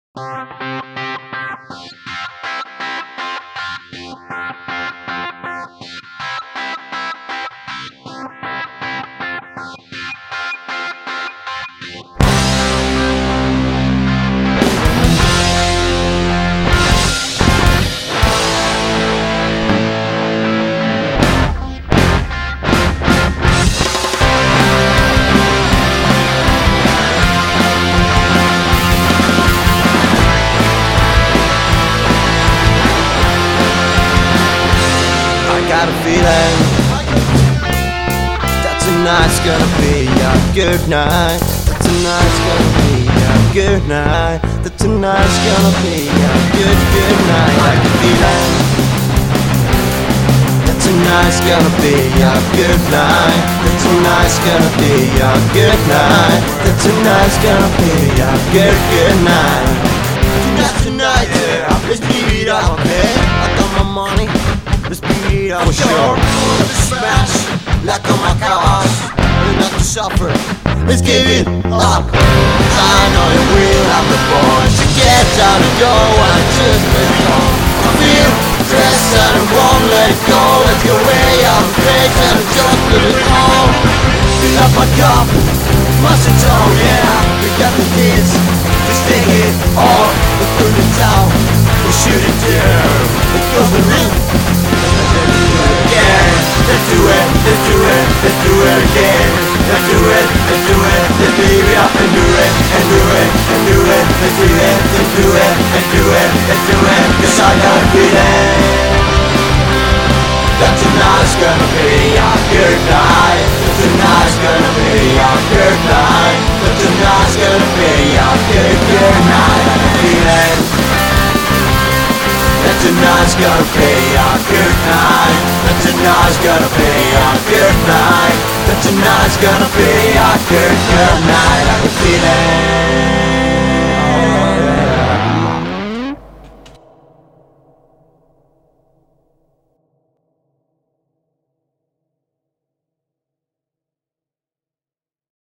Got a feeling that tonight's gonna be a good night. That tonight's gonna be a good night. That tonight's gonna be a good night. I got a feeling that tonight's gonna be a good night. That tonight's gonna be a good night. That tonight's gonna be a good night. Tonight, yeah, let's beat it up, man. I got my money. Let's beat it up for sure. Let's smash like on my cars. We're not to suffer. Let's give it up. I know it will have the boys to get out and go and just let it go. I feel stressed and I won't let it go. Let's go way out of place and just let it go. Fill up my cup, muscle tone, yeah. We got the kids. Let's take it all. Let's put it down. We'll shoot it down. Let's go the rim. Let's do it, let's do it, let's do it again. Let's do it, let's do it, let's beat it up and do it, and do it, and do it. Let's do it, let's do it, let's do it, let's do it. Cause I got a feeling that tonight's gonna be a good night. Tonight's gonna be a good night. That tonight's gonna be a good night. I got a feeling that tonight's gonna be a good night. That tonight's gonna be a good night. That tonight's gonna be a good night. I can feel it.